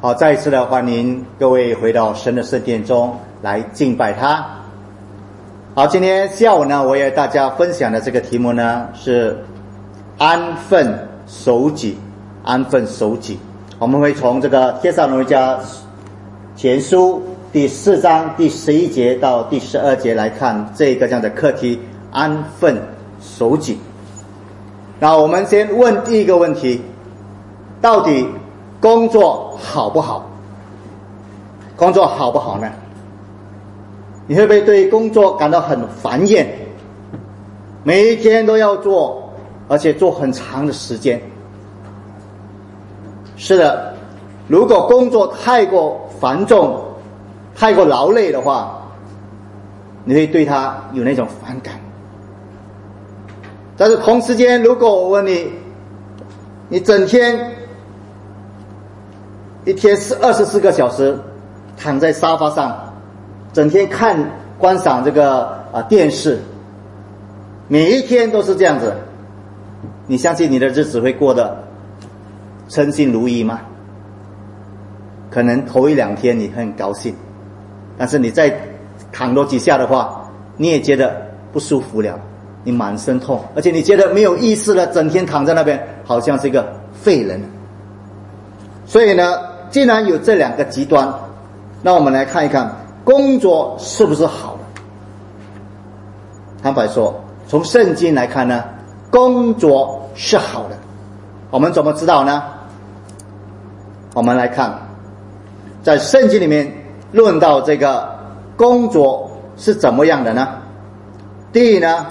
好，再一次的欢迎各位回到神的圣殿中来敬拜他。好，今天下午呢，我也大家分享的这个题目呢是安分守己。安分守己，我们会从这个帖撒罗尼迦前书第4章第11节到第12节来看这样的课题，安分守己。那我们先问第一个问题，到底工作好不好？工作好不好呢？你会不会对工作感到很烦厌？每一天都要做，而且做很长的时间。是的，如果工作太过繁重、太过劳累的话，你会对它有那种反感。但是同时间，如果我问你，你整天一天24个小时躺在沙发上，整天观赏这个电视，每一天都是这样子，你相信你的日子会过得称心如意吗？可能头1、2天你很高兴，但是你再躺多几下的话，你也觉得不舒服了，你满身痛，而且你觉得没有意思了，整天躺在那边好像是一个废人。所以呢，既然有这两个极端，那我们来看一看工作是不是好的。坦白说，从圣经来看呢，工作是好的。我们怎么知道呢？我们来看在圣经里面论到这个工作是怎么样的呢？第一呢，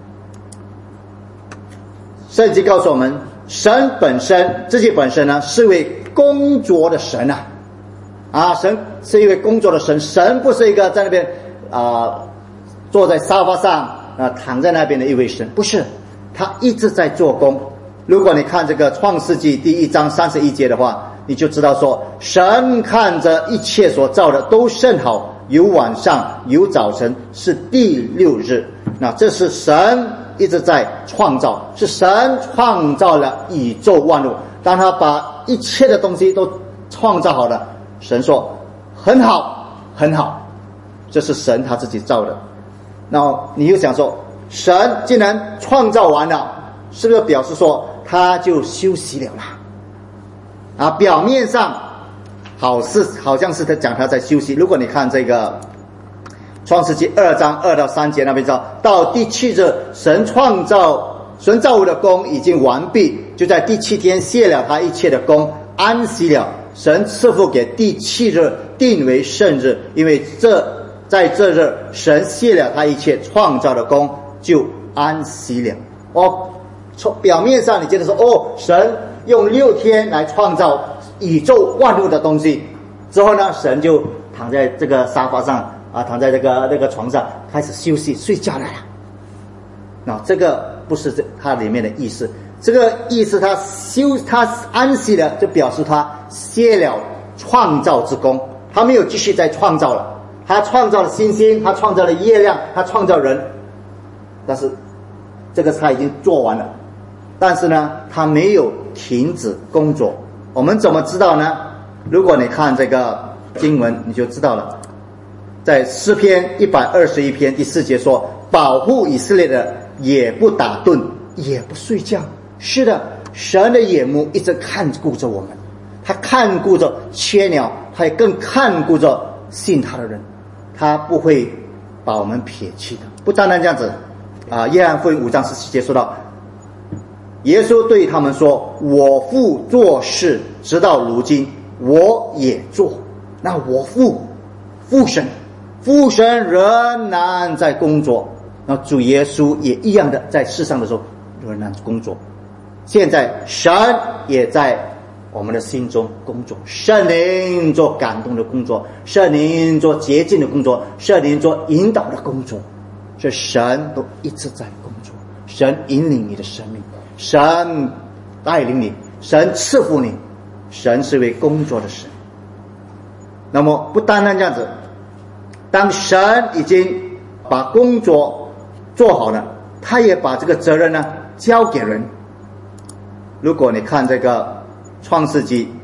圣经告诉我们，神本身自己本身呢是位工作的神神是一位工作的神。神不是一个在那边坐在沙发上躺在那边的一位神，不是，他一直在做工。如果你看这个创世纪第1章31节的话，你就知道说，神看着一切所造的都甚好，有晚上有早晨，是第6日。那这是神一直在创造，是神创造了宇宙万物。当他把一切的东西都创造好了，神说很好很好，这是神他自己造的。那你就想说，神既然创造完了，是不是表示说他就休息了啦？表面上好像是他讲他在休息。如果你看这个创世纪2章2到3节那边说，到第7日，神造物的工已经完毕，就在第7天卸了他一切的工，安息了。神赐福给第7日，定为圣日，因为在这日，神卸了他一切创造的工，就安息了。从表面上你觉得说，神用6天来创造宇宙万物的东西，之后呢，神就躺在这个沙发上躺在这个床上开始休息睡觉来了。那这个不是它里面的意思，这个意思他安息了，就表示他歇了创造之功，他没有继续再创造了。他创造了星星，他创造了月亮，他创造人，但是这个他已经做完了。但是呢，他没有停止工作。我们怎么知道呢？如果你看这个经文，你就知道了。在诗篇121篇第4节说，保护以色列的也不打盹，也不睡觉。是的，神的眼目一直看顾着我们，他看顾着雀鸟，他也更看顾着信他的人，他不会把我们撇弃的。不单单这样子约翰福音5章17节说到，耶稣对他们说，我父做事直到如今，我也做。那我父神仍然在工作，那主耶稣也一样的在世上的时候仍然工作。现在神也在我们的心中工作，圣灵做感动的工作，圣灵做洁净的工作，圣灵做引导的工作，这神都一直在工作。神引领你的生命，神带领你，神赐福你，神是位工作的神。那么不单单这样子，当神已经把工作做好了，他也把这个责任呢交给人。如果你看这个创世纪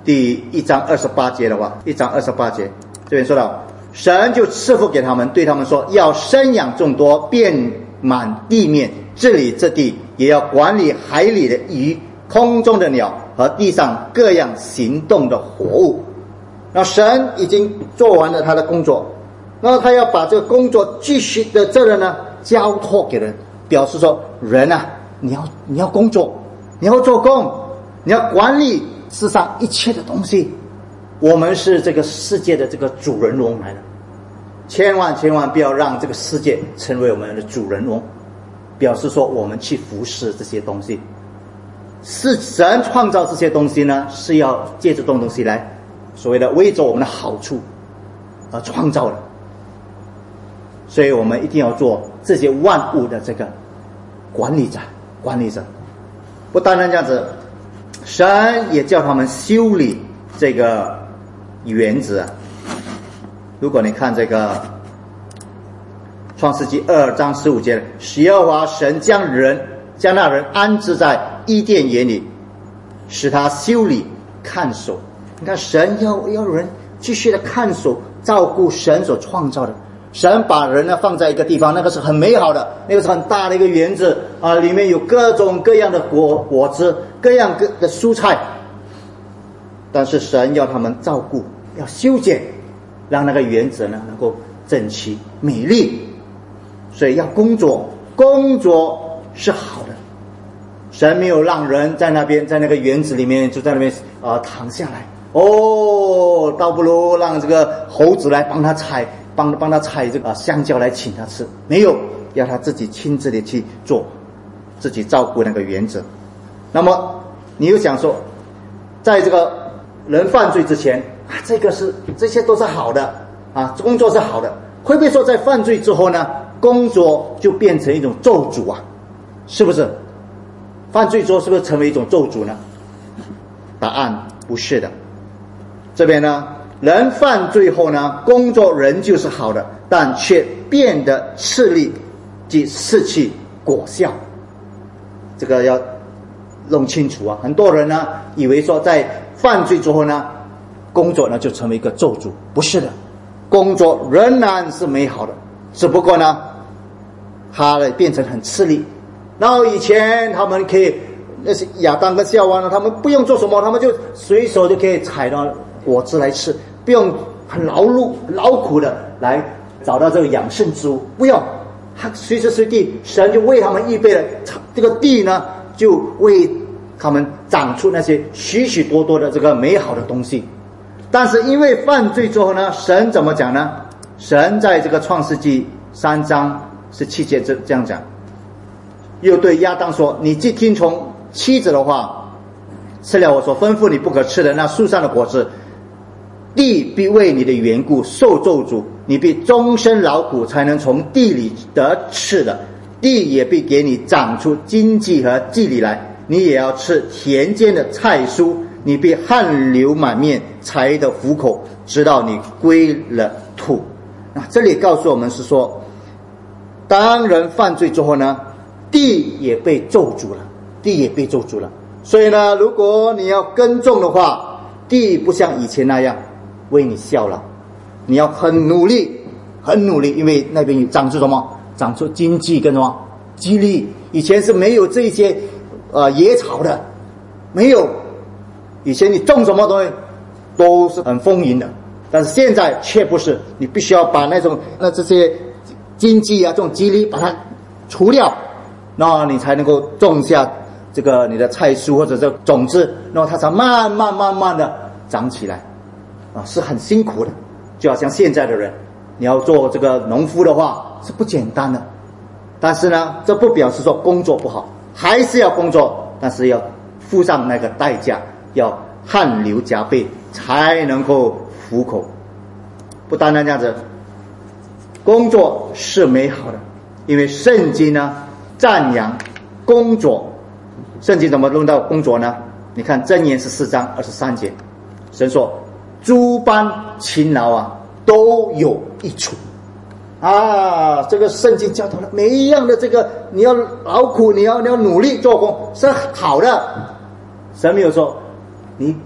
第1章28节的话，1章28节这边说到，神就赐福给他们，对他们说，要生养众多，遍满地面，治理这地，也要管理海里的鱼，空中的鸟和地上各样行动的活物。那神已经做完了他的工作，然后他要把这个工作继续的责任呢交托给人，表示说，人啊，你要工作，你要做工，你要管理世上一切的东西。我们是这个世界的这个主人翁来的，千万不要让这个世界成为我们的主人翁，表示说我们去服侍这些东西。是神创造这些东西呢，是要借着这种东西来所谓的为着我们的好处而创造的，所以我们一定要做这些万物的这个管理者。不单单这样子，神也叫他们修理这个园子。如果你看这个创世纪2章15节，耶和华神将那人安置在伊甸园里，使他修理看守。你看神要人继续的看守照顾神所创造的。神把人呢放在一个地方，那个是很美好的，那个是很大的一个园子啊，里面有各种各样的果子，各样的蔬菜。但是神要他们照顾，要修剪，让那个园子呢能够整齐美丽。所以要工作是好的。神没有让人在那个园子里面就在那边躺下来，倒不如让这个猴子来帮他采这个香蕉来请他吃。没有，要他自己亲自的去做，自己照顾那个园子。那么你又想说，在这个人犯罪之前这些都是好的啊，工作是好的，会不会说在犯罪之后呢，工作就变成一种咒诅啊？是不是？犯罪之后是不是成为一种咒诅呢？答案不是的。这边呢，人犯罪后呢，工作仍旧是好的，但却变得势利即失去果效。这个要弄清楚啊！很多人呢以为说在犯罪之后呢，工作呢就成为一个咒诅。不是的，工作仍然是美好的，只不过呢它变成很吃力。然后以前他们可以，那些亚当跟夏娃呢，他们不用做什么，他们就随手就可以采到果子来吃，不用很劳苦的来找到这个养生之物，不用，他随时随地神就为他们预备了这个地呢，就为他们长出那些许许多多的这个美好的东西。但是因为犯罪之后呢，神怎么讲呢？神在这个创世纪3章17节这样讲，又对亚当说，你既听从妻子的话，吃了我所吩咐你不可吃的那树上的果子，地必为你的缘故受咒诅，你必终身劳苦才能从地里得吃的，地也必给你长出荆棘和蒺藜来，你也要吃田间的菜蔬，你必汗流满面才得糊口，直到你归了土。那这里告诉我们是说，当人犯罪之后呢，地也被咒诅了。所以呢，如果你要耕种的话，地不像以前那样为你效劳，你要很努力，因为那边长出什么？长出荆棘跟什么？蒺藜。以前是没有这些野草的，没有。以前你种什么东西都是很丰盈的，但是现在却不是，你必须要把这些荆棘啊，这种蒺藜把它除掉，那你才能够种下这个你的菜蔬或者这种子，然后它才慢慢的长起来啊，是很辛苦的。就好像现在的人，你要做这个农夫的话是不简单的，但是呢，这不表示说工作不好，还是要工作，但是要付上那个代价，要汗流浃背才能够糊口。不单单这样子，工作是美好的，因为圣经呢赞扬工作。圣经怎么论到工作呢？你看箴言14章23节，神说诸般勤劳啊都有益处啊。这个圣经教导了每一样的这个，你要劳苦，你要努力做工是好的。神没有说你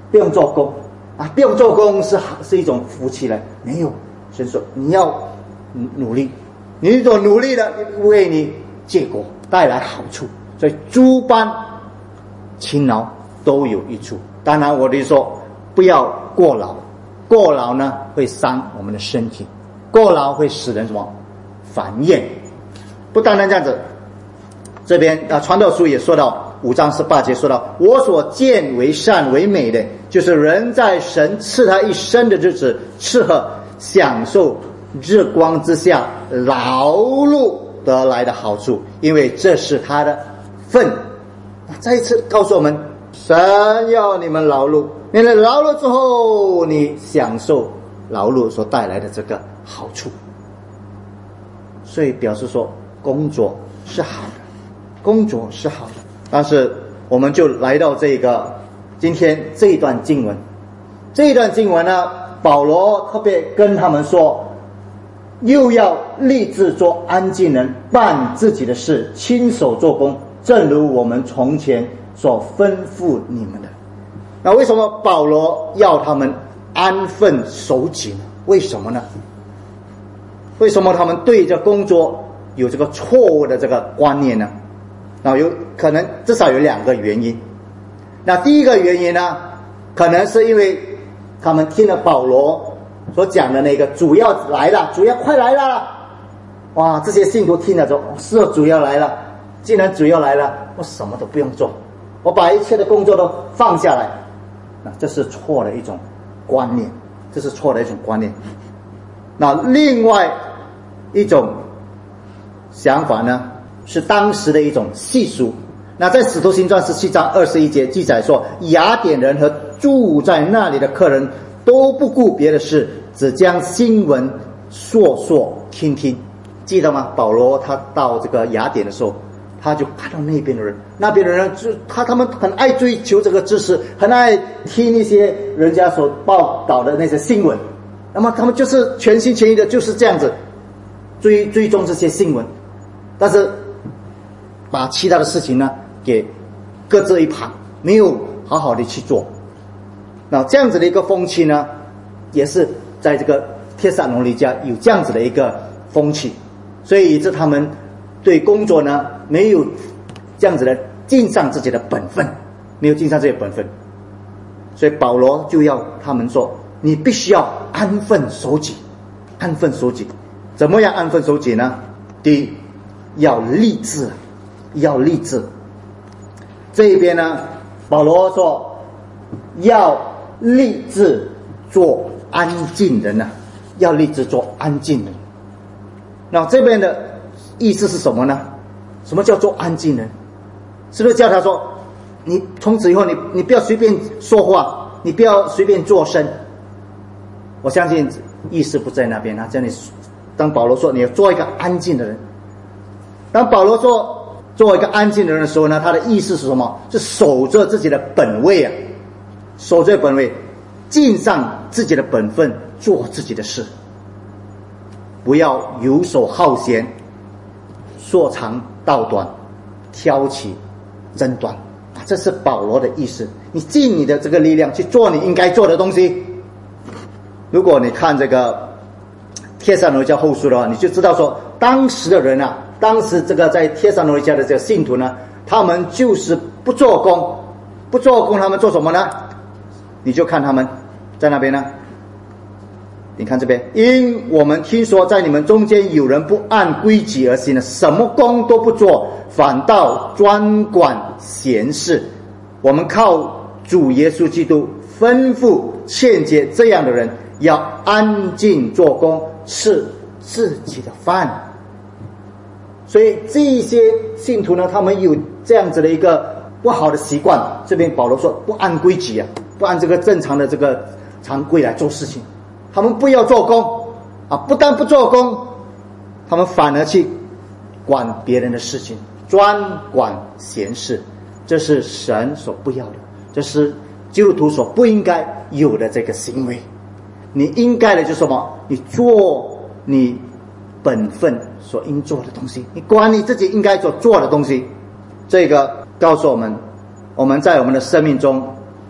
不用做工啊，不用做工是一种福气了。没有，神说你要努力，你所努力的为你结果带来好处，所以诸般勤劳都有益处。当然我就说不要过劳，过劳呢会伤我们的身体，过劳会使人什么烦厌。不单单这样子，这边传道书也说到5章18节说到，我所见为善为美的，就是人在神赐他一生的日子吃喝享受日光之下劳碌得来的好处，因为这是他的份。再一次告诉我们，神要你们劳碌，你们劳碌之后，你享受劳碌所带来的这个好处。所以表示说工作是好的，工作是好的。但是我们就来到这个今天这一段经文，这一段经文呢，保罗特别跟他们说，又要立志做安静人，办自己的事，亲手做工，正如我们从前所吩咐你们的。那为什么保罗要他们安分守己呢？为什么呢？为什么他们对这工作有这个错误的这个观念呢？有可能至少有2个原因。那第一个原因呢，可能是因为他们听了保罗所讲的那个主要来了，主要快来了，哇，这些信徒听了说，是主要来了，既然主要来了，我什么都不用做，我把一切的工作都放下来。那这是错的一种观念，这是错的一种观念。那另外一种想法呢，是当时的一种习俗。那在使徒行传17章21节记载说，雅典人和住在那里的客人都不顾别的事，只将新闻说说听听。记得吗？保罗他到这个雅典的时候，他就看到那边的人，那边的人就他们很爱追求这个知识，很爱听一些人家所报道的那些新闻，那么他们就是全心全意的就是这样子追踪这些新闻，但是把其他的事情呢给搁置一旁，没有好好的去做。那这样子的一个风气呢，也是在这个帖撒罗尼迦有这样子的一个风气，所以以致他们对工作呢没有这样子的尽上自己的本分，没有尽上自己的本分。所以保罗就要他们说，你必须要安分守己，安分守己。怎么样安分守己呢？第一，要立志，要立志。这一边呢，保罗说要立志做安静人啊，要立志做安静人。那这边的意思是什么呢？什么叫做安静人？是不是叫他说，你从此以后你不要随便说话，你不要随便作声？我相信意思不在那边啊。这里当保罗说你要做一个安静的人，当保罗说做一个安静的人的时候呢，他的意思是什么？是守着自己的本位啊，守着本位，尽上自己的本分，做自己的事，不要游手好闲，说长道短，挑起争端啊，这是保罗的意思。你尽你的这个力量去做你应该做的东西。如果你看这个帖撒罗尼迦后书的话，你就知道说，当时的人啊，当时这个在帖撒罗尼迦的这个信徒呢，他们就是不做工，不做工，他们做什么呢？你就看他们在那边呢，你看这边，因我们听说在你们中间有人不按规矩而行的，什么工都不做，反倒专管闲事。我们靠主耶稣基督吩咐劝诫这样的人，要安静做工，吃自己的饭。所以这些信徒呢，他们有这样子的一个不好的习惯。这边保罗说不按规矩啊，不按这个正常的这个常规来做事情。他们不要做工啊，不但不做工，他们反而去管别人的事情，专管闲事。这是神所不要的，这是基督徒所不应该有的这个行为。你应该的就是什么？你做你本分所应做的东西，你管你自己应该所做的东西。这个告诉我们，我们在我们的生命中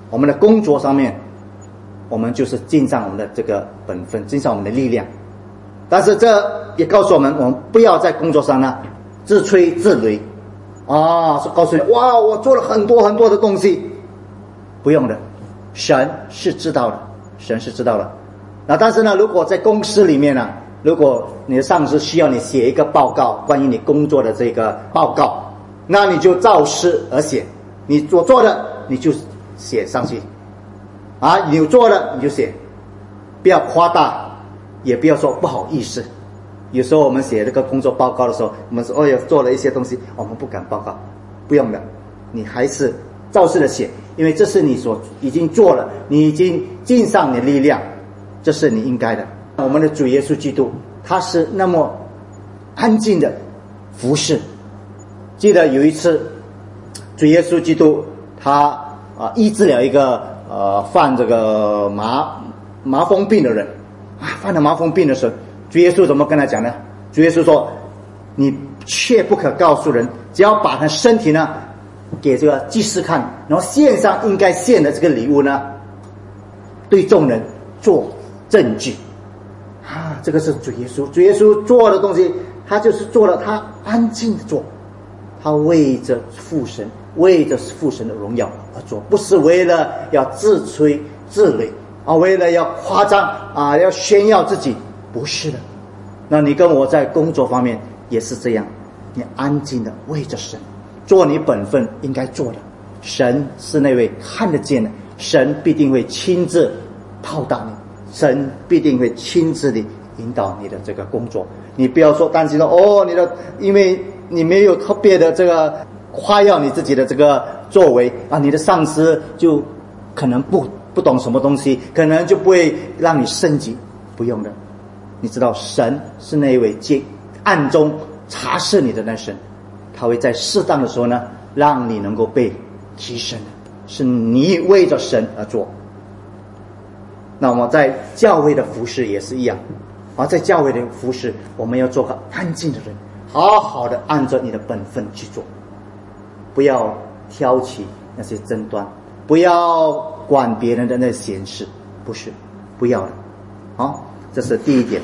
我们的工作上面，我们就是尽上我们的这个本分，尽上我们的力量。但是这也告诉我们不要在工作上呢自吹自擂啊，告诉你哇，我做了很多很多的东西，不用的，神是知道的，神是知道的。那但是呢，如果在公司里面呢，如果你的上司需要你写一个报告，关于你工作的这个报告，那你就照实而写，你所做的你就写上去啊，你有做的你就写，不要夸大，也不要说不好意思。有时候我们写这个工作报告的时候，我们说哦，做了一些东西，我们不敢报告，不用的，你还是照实的写，因为这是你所已经做了，你已经尽上你的力量，这是你应该的。我们的主耶稣基督，他是那么安静的服侍。记得有一次，主耶稣基督他医治了一个患这个麻风病的人啊，患了麻风病的时候，主耶稣怎么跟他讲呢？主耶稣说：“你却不可告诉人，只要把他身体呢给这个祭司看，然后献上应该献的这个礼物呢，对众人做证据。”啊，这个是主耶稣，主耶稣做的东西，他就是做了，他安静的做，他为着父神，为着父神的荣耀而做，不是为了要自吹自擂啊，为了要夸张啊，要炫耀自己，不是的。那你跟我在工作方面也是这样，你安静的为着神，做你本分应该做的。神是那位看得见的，神必定会亲自报答你，神必定会亲自的引导你的这个工作。你不要说担心说哦，因为你没有特别的这个夸耀你自己的这个作为啊，你的上司就可能不懂什么东西，可能就不会让你升级。不用的，你知道神是那一位暗中察视你的那神，他会在适当的时候呢，让你能够被提升的，是你为着神而做。那么在教会的服事也是一样，在教会的服事，我们要做个安静的人，好好的按照你的本分去做，不要挑起那些争端，不要管别人的那闲事，不是，不要的。好，这是第一点。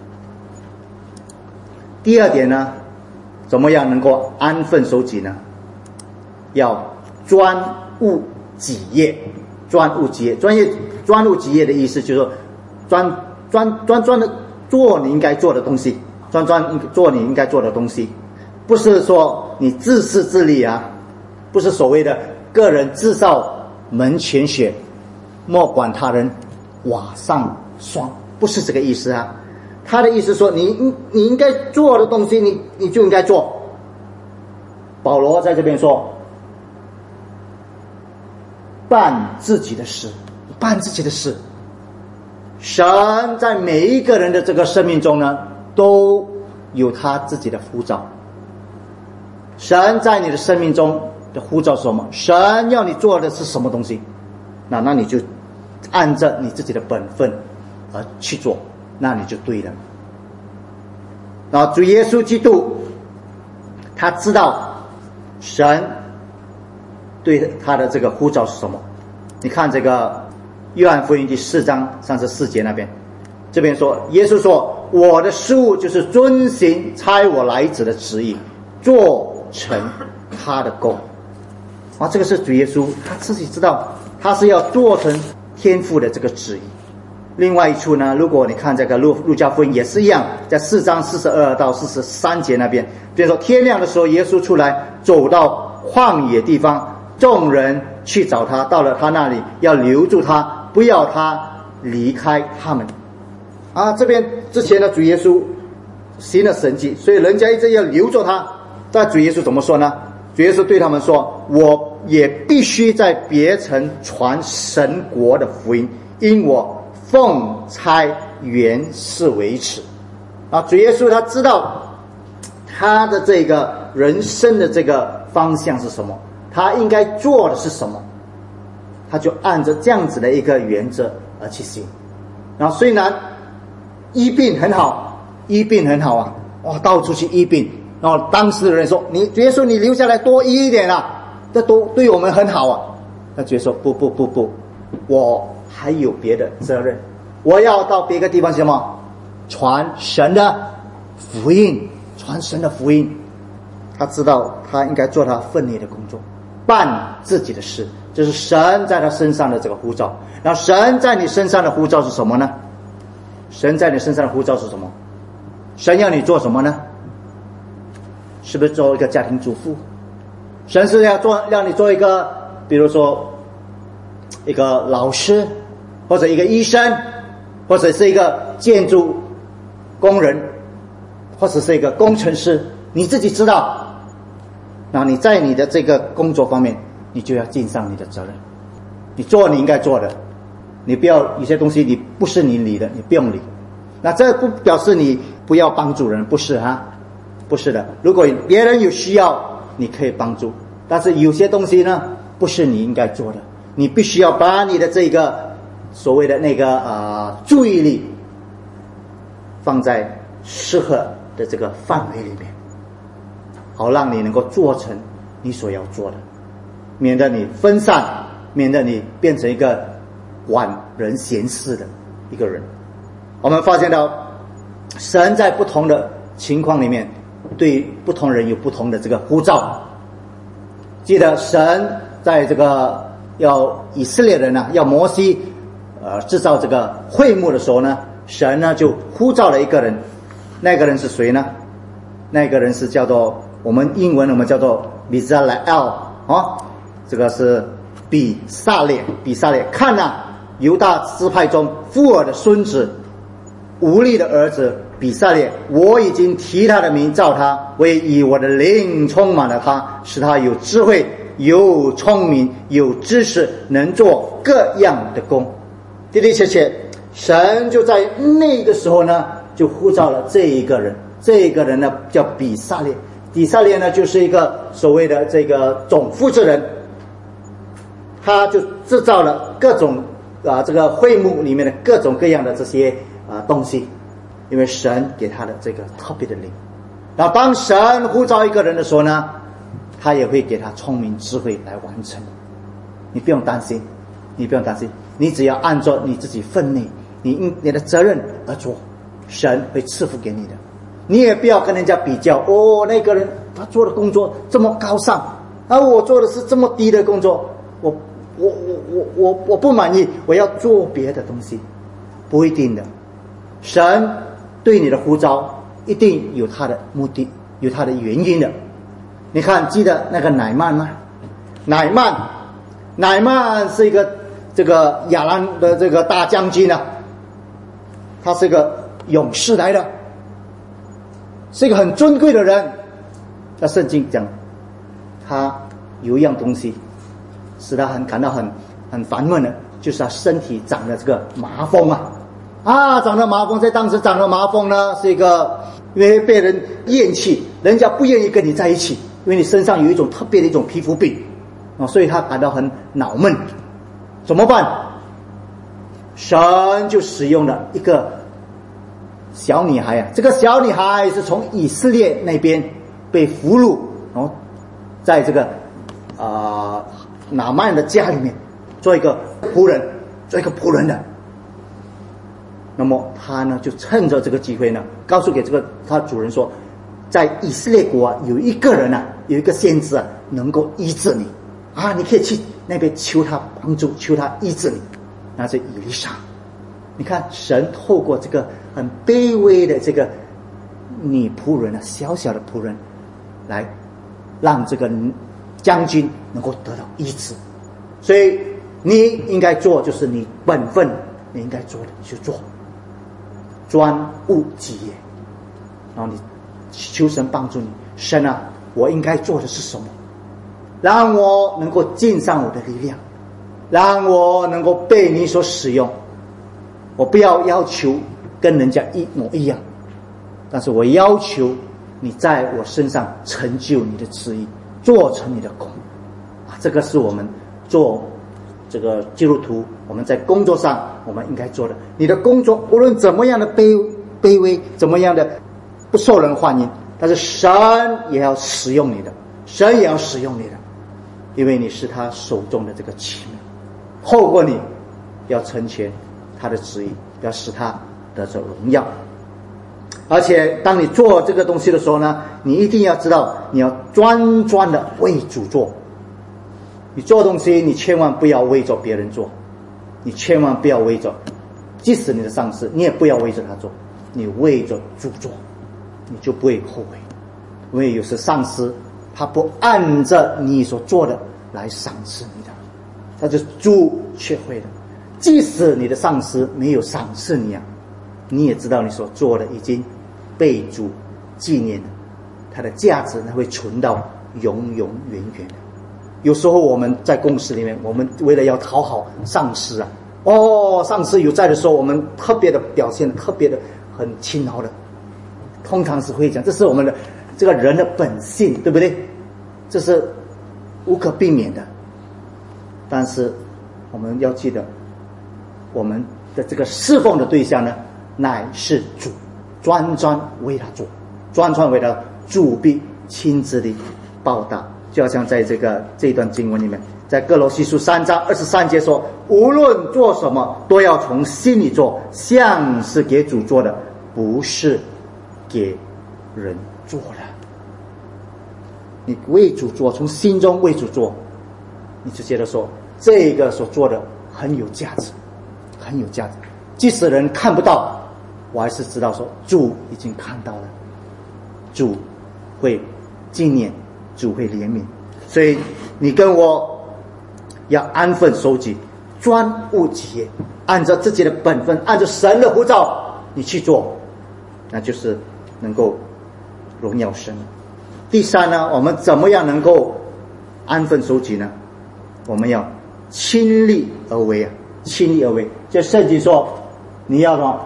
第二点呢，怎么样能够安分守己呢？要专务己业。专务己业，专务己业的意思就是说，专的做你应该做的东西，专做你应该做的东西，不是说你自私自利啊，不是所谓的个人自扫门前雪，莫管他人瓦上霜，不是这个意思啊。他的意思说，你应该做的东西，你就应该做。保罗在这边说，办自己的事，办自己的事。神在每一个人的这个生命中呢，都有他自己的呼召。神在你的生命中的呼召是什么？神要你做的是什么东西？那你就按照你自己的本分而去做，那你就对了。然后主耶稣基督，他知道神对他的这个呼召是什么？你看这个约翰福音第4章34节那边，这边说，耶稣说：“我的事务就是遵行差我来者的旨意，做成他的功。”这个是主耶稣他自己知道，他是要做成天父的这个旨意。另外一处呢，如果你看这个路加福音也是一样，在4章42到43节那边，比如说天亮的时候，耶稣出来走到旷野地方，众人去找他，到了他那里，要留住他，不要他离开他们。这边之前的主耶稣行了神迹，所以人家一直要留住他。但主耶稣怎么说呢？主耶稣对他们说：“我也必须在别城传神国的福音，因我奉差原是为此。”主耶稣他知道他的这个人生的这个方向是什么，他应该做的是什么，他就按照这样子的一个原则而去行。然后虽然医病很好啊，到处去医病，然后当时的人说：“主耶稣你留下来多医一点啊，这都对我们很好啊。” 他觉得说不，我还有别的责任，我要到别个地方什么？传神的福音，传神的福音。他知道他应该做他分内的工作，办自己的事，这是神在他身上的这个呼召。然后神在你身上的呼召是什么呢？神在你身上的呼召是什么？神要你做什么呢？是不是做一个家庭主妇？神是让你做一个，比如说一个老师，或者一个医生，或者是一个建筑工人，或者是一个工程师，你自己知道。那你在你的这个工作方面，你就要尽上你的责任，你做你应该做的，你不要有些东西你不是你理的，你不用理。那这不表示你不要帮助人，不是啊，不是的。如果别人有需要，你可以帮助，但是有些东西呢，不是你应该做的，你必须要把你的这个所谓的那个注意力放在适合的这个范围里面，好让你能够做成你所要做的，免得你分散，免得你变成一个管人闲事的一个人。我们发现到神在不同的情况里面对不同人有不同的这个呼召。记得神在这个要以色列人要摩西制造这个会幕的时候呢，神呢就呼召了一个人。那个人是谁呢？那个人是叫做我们英文我们叫做比撒莱 L 这个是比撒列。看犹大支派中富尔的孙子无利的儿子比撒列，我已经提他的名召他，为以我的灵充满了他，使他有智慧，有聪明，有知识，能做各样的工。的的确确，神就在那个时候呢就呼召了这一个人。这个人呢叫比撒列。比撒列呢就是一个所谓的这个总负责人，他就制造了各种这个会幕里面的各种各样的这些东西，因为神给他的这个特别的灵。然后当神呼召一个人的时候呢，他也会给他聪明智慧来完成。你不用担心，你只要按照你自己分内你的责任而做，神会赐福给你的。你也不要跟人家比较，那个人他做的工作这么高尚，我做的是这么低的工作，我不满意，我要做别的东西。不一定的，神对你的呼召一定有他的目的，有他的原因的。你看，记得那个乃曼吗？乃曼是一个这个亚兰的这个大将军他是一个勇士来的，是一个很尊贵的人。那圣经讲他有一样东西使他感到很烦闷的，就是他身体长了这个麻风长了麻风。在当时长了麻风呢，是一个因为被人厌弃，人家不愿意跟你在一起，因为你身上有一种特别的一种皮肤病所以他感到很恼闷。怎么办？神就使用了一个小女孩这个小女孩是从以色列那边被俘虏，然后在这个拿曼的家里面做一个仆人的。那么他呢就趁着这个机会呢，告诉给这个他主人说，在以色列国有一个人有一个先知能够医治你你可以去那边求他帮助，求他医治你。那是以利沙。你看神透过这个很卑微的这个女仆人小小的仆人，来让这个将军能够得到医治。所以你应该做就是你本分你应该做的去做，专务己业。然后你求神帮助你，神我应该做的是什么，让我能够尽上我的力量，让我能够被你所使用。我不要求跟人家一模一样，但是我要求你在我身上成就你的旨意，做成你的工这个是我们做这个基督徒我们在工作上我们应该做的。你的工作无论怎么样的卑微，怎么样的不受人欢迎，但是神也要使用你的，神也要使用你的。 因为你是他手中的这个器皿，透过你要成全他的旨意，要使他得着荣耀。而且当你做这个东西的时候呢，你一定要知道你要专专的为主做。你做东西你千万不要为着别人做，你千万不要为着即使你的上司你也不要为着他做，你为着主做，你就不会后悔。因为有时上司他不按着你所做的来赏赐你的，他就主却会的。即使你的上司没有赏赐你啊，你也知道你所做的已经被主纪念了，它的价值呢会存到永永远远的。有时候我们在公司里面，我们为了要讨好上司啊，上司有在的时候，我们特别的表现，特别的很勤劳的，通常是会讲，这是我们的这个人的本性，对不对？这是无可避免的。但是我们要记得，我们的这个侍奉的对象呢，乃是主，专专为他做，专专为他，主必亲自的报答。就好像在这一段经文里面，在哥罗西书3章23节说，无论做什么都要从心里做，像是给主做的，不是给人做的。你为主做，从心中为主做，你就觉得说这个所做的很有价值，很有价值。即使人看不到，我还是知道说主已经看到了，主会纪念，主会怜悯。所以你跟我要安分守己，专务己业，按照自己的本分，按照神的呼召你去做，那就是能够荣耀神。第三呢，我们怎么样能够安分守己呢？我们要亲力而为啊，亲力而为。就圣经说你要什么？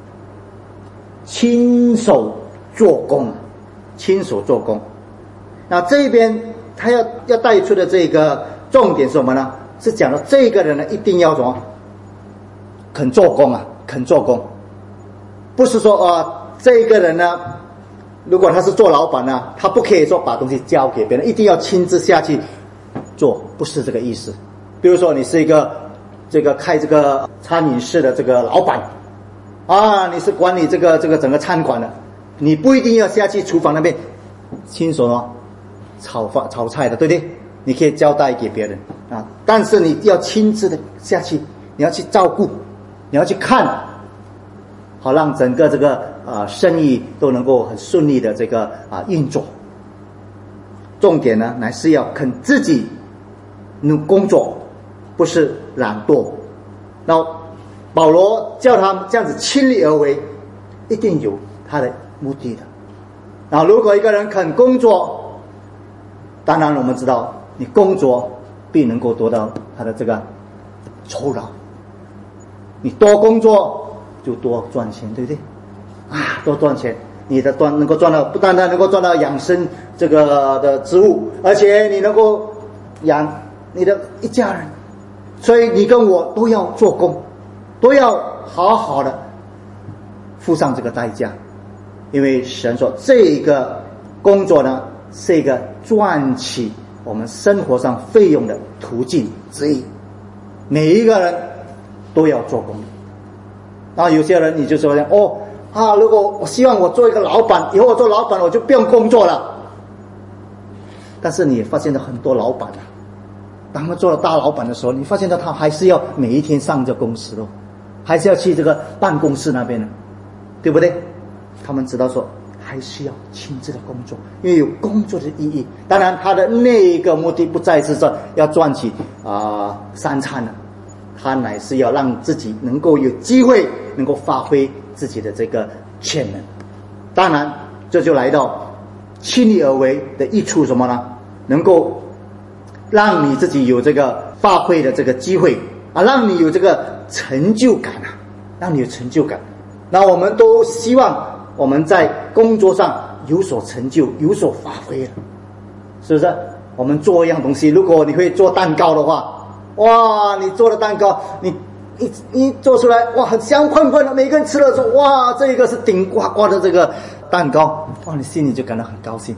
亲手做工，亲手做工。那这边他要带出的这个重点是什么呢？是讲到这个人呢一定要什么？肯做工啊，肯做工。不是说这个人呢，如果他是做老板呢，他不可以说把东西交给别人，一定要亲自下去做，不是这个意思。比如说你是一个开这个餐饮室的这个老板啊，你是管理这个整个餐馆的，你不一定要下去厨房那边亲手炒菜的，对不对？你可以交代给别人啊，但是你要亲自的下去，你要去照顾，你要去看，好让整个这个生意都能够很顺利的运作。重点呢，乃是要肯自己工作，不是懒惰。然后保罗叫他们这样子亲力而为，一定有他的目的的。然后如果一个人肯工作，当然我们知道你工作必能够得到他的这个酬劳，你多工作就多赚钱，对不对？多赚钱，你的能够赚到，不单单能够赚到养生这个的职务，而且你能够养你的一家人。所以你跟我都要做工，都要好好的付上这个代价，因为神说这个工作呢是一个赚取我们生活上费用的途径之一，每一个人都要做工。然后有些人你就说如果我希望我做一个老板，以后我做老板我就不用工作了。但是你发现了很多老板当他做了大老板的时候，你发现到他还是要每一天上这公司还是要去这个办公室那边的，对不对？他们知道说还是要亲自的工作，因为有工作的意义。当然他的那个目的不再是说要赚取三餐了，他乃是要让自己能够有机会能够发挥自己的这个潜能。当然这就来到亲力而为的益处什么呢？能够让你自己有这个发挥的这个机会让你有这个成就感让你有成就感。那我们都希望我们在工作上有所成就，有所发挥了，是不是？我们做一样东西，如果你会做蛋糕的话，你做的蛋糕你做出来很香喷喷的，每个人吃了说这个是顶呱呱的这个蛋糕，你心里就感到很高兴。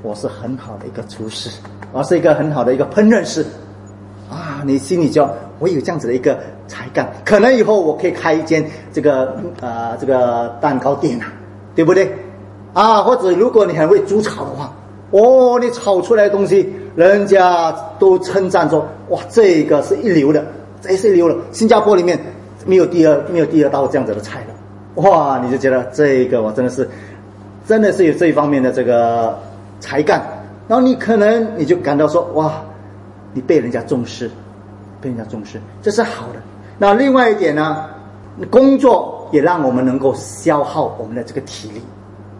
我是很好的一个厨师，我是一个很好的一个烹饪师啊，你心里就我有这样子的一个才干，可能以后我可以开一间这个蛋糕店啊，对不对啊？或者如果你很会煮炒的话，哦，你炒出来的东西人家都称赞说，哇，这个是一流的，这是一流的，新加坡里面没有第二道这样子的菜了，哇，你就觉得这个我真的是有这一方面的这个才干，然后你就感到说，哇，你被人家重视，这是好的。那另外一点呢，工作也让我们能够消耗我们的这个体力，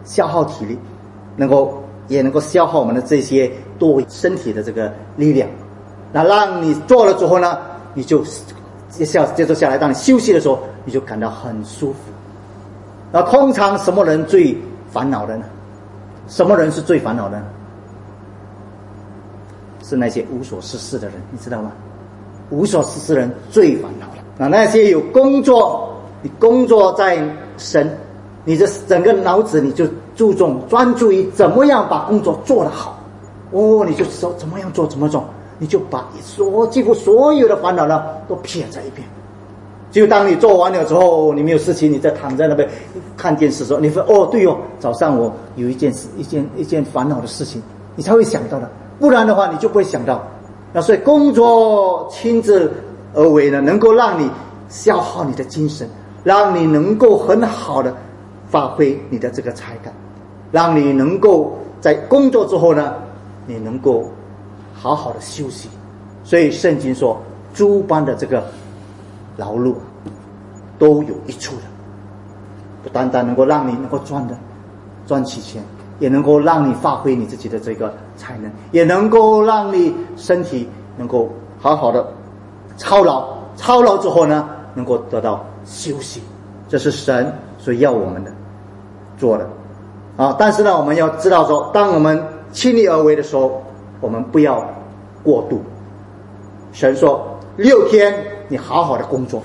也能够消耗我们的这些多身体的这个力量。那让你做了之后呢，你就接着下来，当你休息的时候，你就感到很舒服。那通常什么人最烦恼的呢？什么人是最烦恼的呢？是那些无所事事的人，你知道吗？无所事事的人最烦恼了。那些有工作，你工作在神，你的整个脑子你就专注于怎么样把工作做得好。哦，你就说怎么做，你就把几乎所有的烦恼呢都撇在一边。就当你做完了之后，你没有事情，你在躺在那边看电视的时候，你说哦对哦，早上我有一件烦恼的事情，你才会想到的，不然的话你就不会想到。那所以工作亲自而为呢，能够让你消耗你的精神，让你能够很好的发挥你的这个才干，让你能够在工作之后呢，你能够好好的休息。所以圣经说，诸般的这个劳碌都有益处的，不单单能够让你能够赚起钱，也能够让你发挥你自己的这个才能，也能够让你身体能够好好的操劳之后呢，能够得到休息。这是神所要我们的做的啊。但是呢，我们要知道说，当我们亲力而为的时候，我们不要过度。神说6天你好好的工作，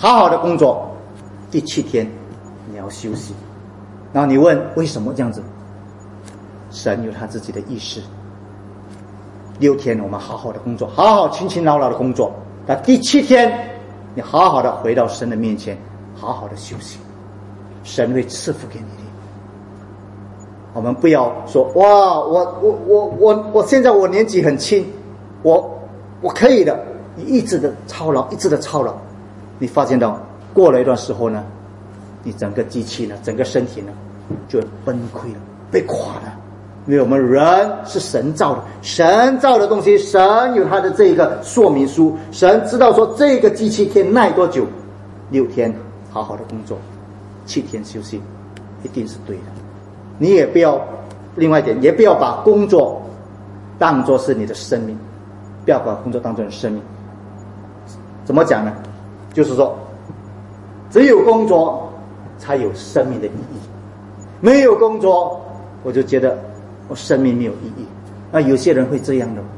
第7天你要休息。然后你问为什么这样子？神有他自己的意识。6天我们好好的工作，好好勤勤劳劳的工作，那第7天你好好的回到神的面前，好好的休息，神会赐福给你的。我们不要说哇，我现在我年纪很轻，我可以的，你一直的操劳，你发现到过了一段时候呢，你整个机器呢，整个身体呢就会崩溃了，被垮了。因为我们人是神造的，神造的东西，神有他的这个说明书，神知道说这个机器可以耐多久，6天好好的工作，7天休息，一定是对的。你也不要，另外一点，也不要把工作当作是你的生命，不要把工作当作你的生命。怎么讲呢？就是说，只有工作才有生命的意义，没有工作，我就觉得我生命没有意义。那有些人会这样的，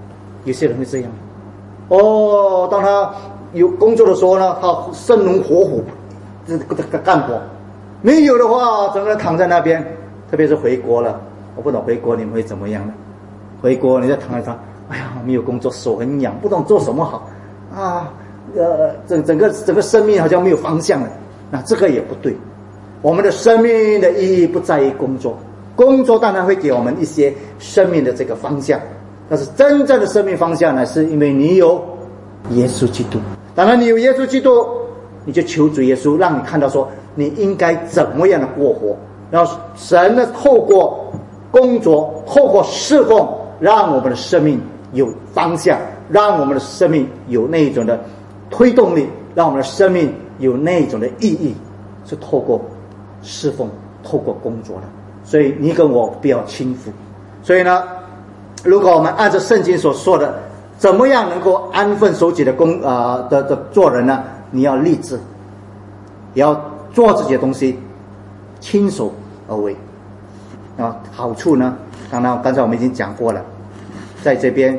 哦，当他有工作的时候呢，他生龙活虎，这个干活；没有的话，整个人躺在那边。特别是回国了，我不懂回国你们会怎么样呢？回国你再躺一躺，哎呀，没有工作，手很痒，不懂做什么好啊，整个生命好像没有方向了。那这个也不对。我们的生命的意义不在于工作，工作当然会给我们一些生命的这个方向，但是真正的生命方向呢，是因为你有耶稣基督。当然你有耶稣基督，你就求主耶稣让你看到说你应该怎么样的过活，然后神呢透过工作，透过侍奉，让我们的生命有方向，让我们的生命有那种的推动力，让我们的生命有那种的意义，是透过侍奉，透过工作的。所以你跟我不要轻浮。所以呢，如果我们按照圣经所说的，怎么样能够安分守己的做人呢？你要立志，也要做这些东西，亲手而为。啊，好处呢，刚才我们已经讲过了，在这边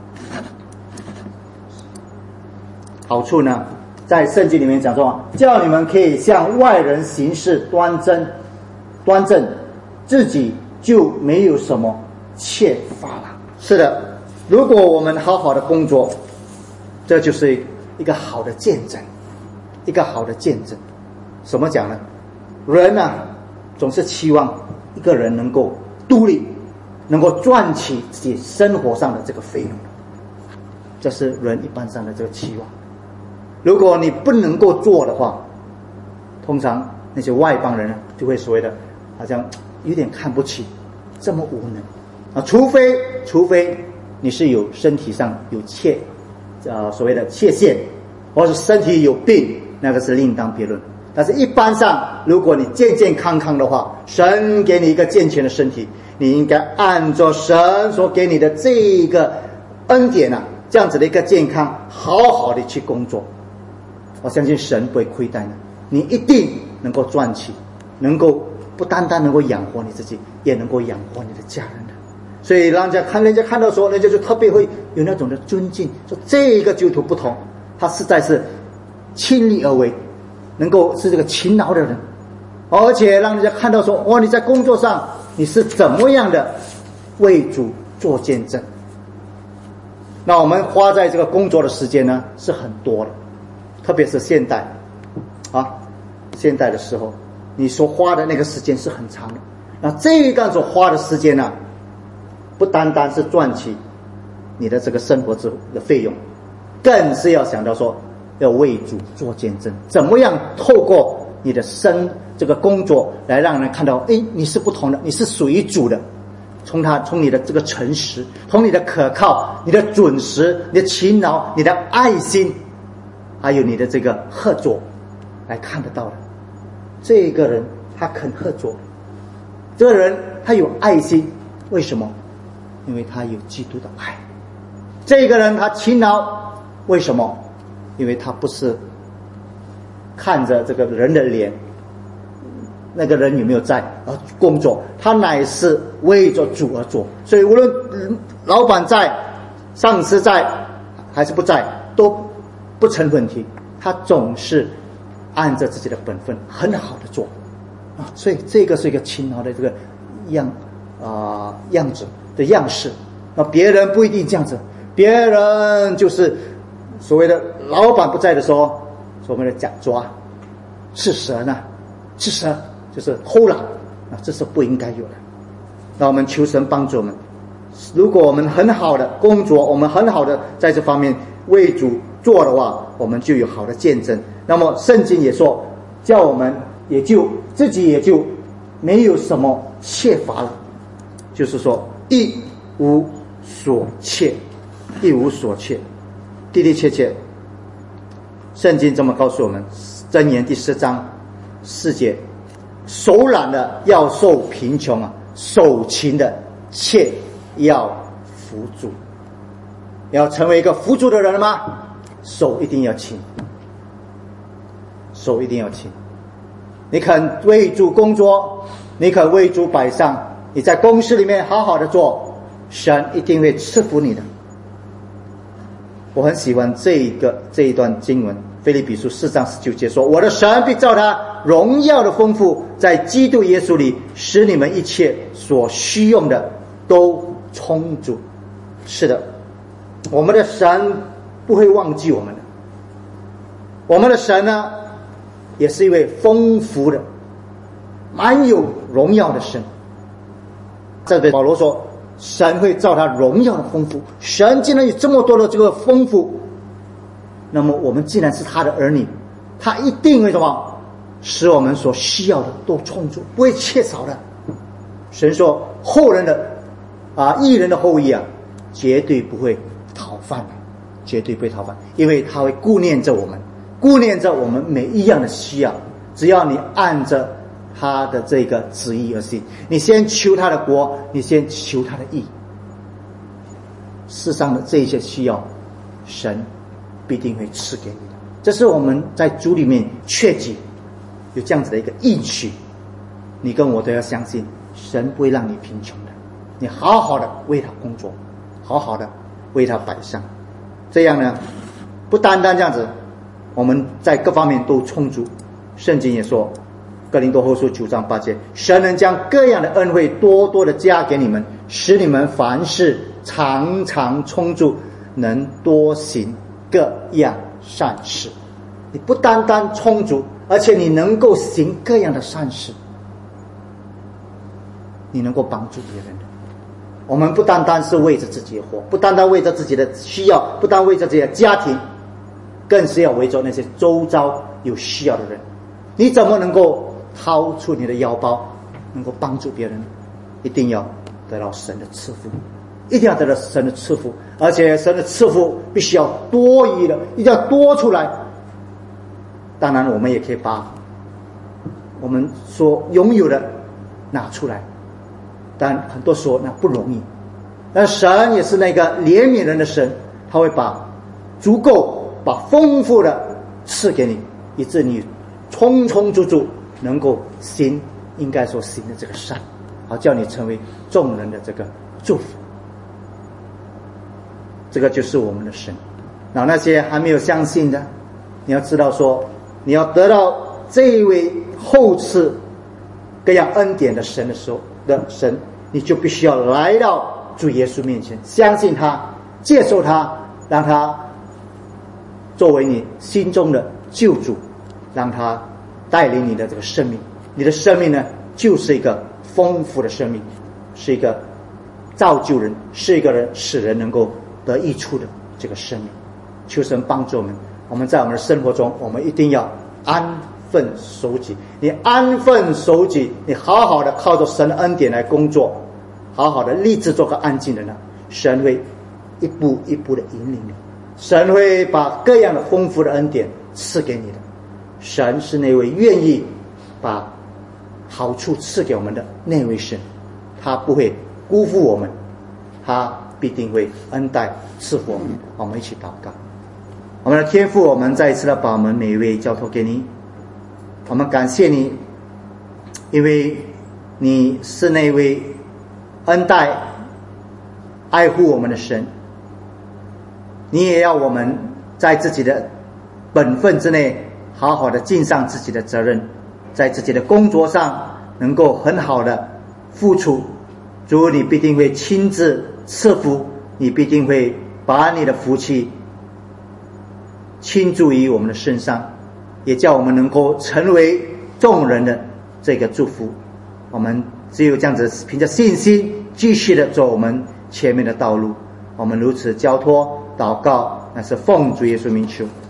好处呢，在圣经里面讲说，叫你们可以向外人行事端正，自己就没有什么缺乏了。是的，如果我们好好的工作，这就是一个好的见证，一个好的见证。什么讲呢？人总是期望一个人能够独立，能够赚取自己生活上的这个费用，这是人一般上的这个期望。如果你不能够做的话，通常那些外邦人就会所谓的好像有点看不起，这么无能除非你是有身体上有所谓的缺陷，或是身体有病，那个是另当别论。但是一般上，如果你健健康康的话，神给你一个健全的身体，你应该按照神所给你的这个恩典这样子的一个健康，好好的去工作。我相信神不会亏待你，你一定能够赚取，能够不单单能够养活你自己，也能够养活你的家人的。所以人家看到说，人家就特别会有那种的尊敬，说这个基督徒不同，他实在是亲力而为，能够是这个勤劳的人，而且让人家看到说，你在工作上你是怎么样的为主做见证。那我们花在这个工作的时间呢是很多的，特别是现代的时候，你所花的那个时间是很长的。那这个所花的时间呢，不单单是赚取你的这个生活的费用，更是要想到说要为主做见证，怎么样透过你的这个工作来让人看到，你是不同的，你是属于主的。从你的这个诚实，从你的可靠，你的准时，你的勤劳，你的爱心，还有你的这个合作来看得到的。这个人他肯合作，这个人他有爱心，为什么？因为他有基督的爱。这个人他勤劳，为什么？因为他不是看着这个人的脸，那个人有没有在而工作，他乃是为着主而做。所以无论老板在，上司在还是不在，都不成问题，他总是按着自己的本分很好的做所以这个是一个勤劳的这个样子的样式。别人不一定这样子，别人就是所谓的老板不在的时候，所谓的假抓吃蛇就是偷懒这是不应该有的。那我们求神帮助我们，如果我们很好的工作，我们很好的在这方面为主做的话，我们就有好的见证。那么圣经也说，叫我们自己也就没有什么缺乏了，就是说一无所缺。的的确确，圣经这么告诉我们，箴言第10章4节，手懒的要受贫穷手勤的却要富足。要成为一个富足的人吗？手一定要勤，你肯为主工作，你肯为主摆上，你在公司里面好好的做，神一定会赐福你的。我很喜欢这一段经文，腓立比书4章19节说，我的神必照他荣耀的丰富，在基督耶稣里使你们一切所需用的都充足。是的，我们的神不会忘记我们的，我们的神呢也是一位丰富的蛮有荣耀的神。这里保罗说神会照他荣耀的丰富，神既然有这么多的这个丰富，那么我们既然是他的儿女，他一定会什么？使我们所需要的都充足，不会缺少的。神说后人的义人的后裔绝对不会讨饭，绝对不会讨饭，因为他会顾念着我们每一样的需要。只要你按着他的这个旨意而行，你先求他的国，你先求他的义，世上的这些需要，神必定会赐给你的。这是我们在主里面确记有这样子的一个应许，你跟我都要相信，神不会让你贫穷的。你好好的为他工作，好好的为他摆上，这样呢，不单单这样子，我们在各方面都充足。圣经也说， 哥林多后书9章8节，神能将各样的恩惠多多的加给你们，使你们凡事常常充足，能多行各样善事。你不单单充足，而且你能够行各样的善事，你能够帮助别人的。我们不单单是为着自己活，不单单为着自己的需要，不单为着自己的家庭，更是要为着那些周遭有需要的人。你怎么能够掏出你的腰包，能够帮助别人？一定要得到神的赐福，一定要得到神的赐福，而且神的赐福必须要多余的，一定要多出来。当然我们也可以把我们所拥有的拿出来，但很多时候那不容易。但神也是那个怜悯人的神，他会把足够把丰富的赐给你，以致你充充足足能够行应该所行的这个善，好叫你成为众人的这个祝福。这个就是我们的神。然后那些还没有相信的，你要知道说，你要得到这一位厚赐各样恩典的神的时候的神，你就必须要来到主耶稣面前，相信他，接受他，让他作为你心中的救主，让他带领你的这个生命。你的生命呢，就是一个丰富的生命，是一个造就人，是一个人使人能够得益处的这个生命。求神帮助我们，我们在我们的生活中，我们一定要安分守己。你安分守己，你好好的靠着神的恩典来工作，好好的立志做个安静的人，神会一步一步的引领你，神会把各样的丰富的恩典赐给你的。神是那位愿意把好处赐给我们的那位神，他不会辜负我们，他必定会恩待赐福我们。我们一起祷告。我们的天父，我们再一次的把我们每一位交托给你，我们感谢你，因为你是那位恩待爱护我们的神，你也要我们在自己的本分之内好好的尽上自己的责任，在自己的工作上能够很好的付出。主，你必定会亲自赐福，你必定会把你的福气倾注于我们的身上，也叫我们能够成为众人的这个祝福。我们只有这样子凭着信心继续的走我们前面的道路。我们如此交托祷告，那是奉主耶稣名求。